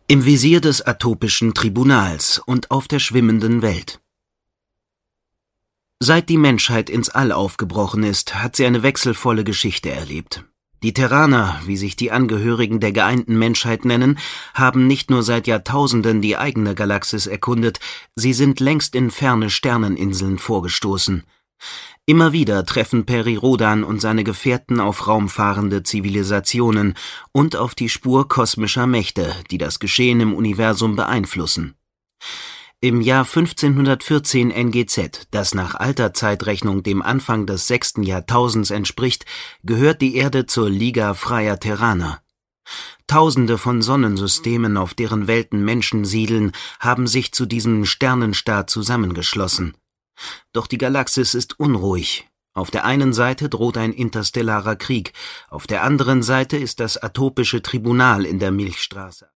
Im Visier des Atopischen Tribunals und auf der schwimmenden Welt. Seit die Menschheit ins All aufgebrochen ist, hat sie eine wechselvolle Geschichte erlebt. Die Terraner, wie sich die Angehörigen der geeinten Menschheit nennen, haben nicht nur seit Jahrtausenden die eigene Galaxis erkundet, sie sind längst in ferne Sterneninseln vorgestoßen. Immer wieder treffen Peri Rodan und seine Gefährten auf raumfahrende Zivilisationen und auf die Spur kosmischer Mächte, die das Geschehen im Universum beeinflussen. Im Jahr 1514 NGZ, das nach alter Zeitrechnung dem Anfang des 6. Jahrtausends entspricht, gehört die Erde zur Liga freier Terraner. Tausende von Sonnensystemen, auf deren Welten Menschen siedeln, haben sich zu diesem Sternenstaat zusammengeschlossen. Doch die Galaxis ist unruhig. Auf der einen Seite droht ein interstellarer Krieg, auf der anderen Seite ist das Atopische Tribunal in der Milchstraße.